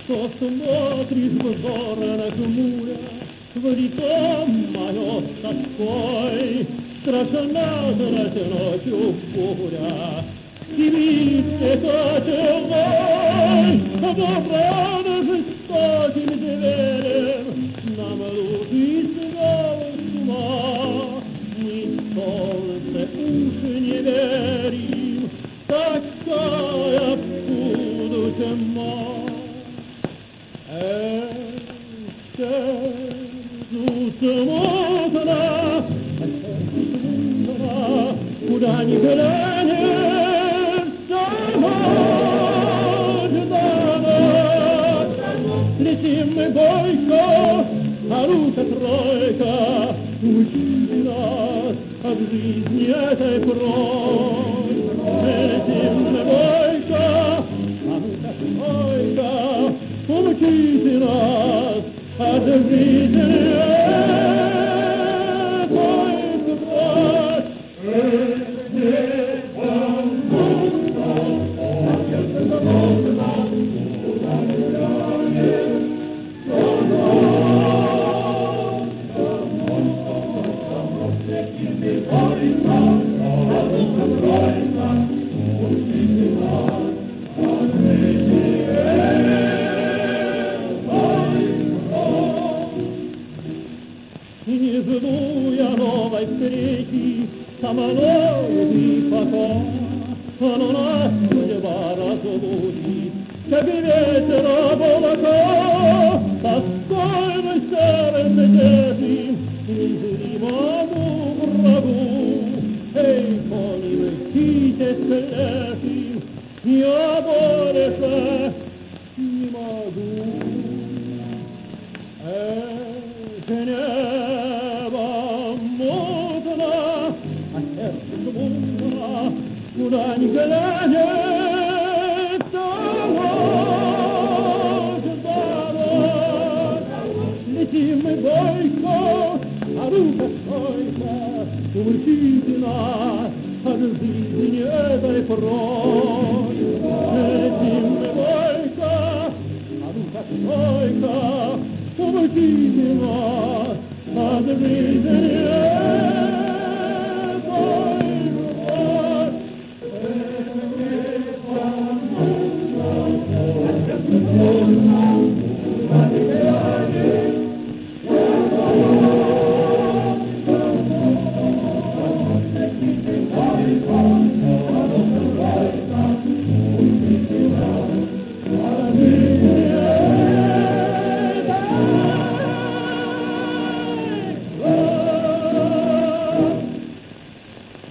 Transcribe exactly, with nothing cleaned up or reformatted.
Что смотришь взор нахмуря в лицо мое с тоской? Страшна, страшна ночью буря, Сивите кочевой, Добрано жестоким зверем, Нам лупить с ума. Мы солнце уж не верим, Такая всюду тьма. Сердцу смутно, смутно, куда ни глянешь, сама ждана. Летим мы бойко, оружие тройка, учи нас от жизни этой прочь. Летим мы бойко, оружие тройка, учите нас от жизни этой прочь. Не жду я новой встречи, самолеты пока, но нас судьба разлучит, как ветер облака. Тоской мы сердце держим незримому врагу. Эй, помилуйте, слышим, я больше не могу. Эх, небо мутно, а сердце смутно, куда ни глянет, дорог, дорог. Летим мы бойко, а рука стойка, учите нас от жизни этой прочь. Летим мы бойко, а рука стойка, учите нас от жизни этой прочь.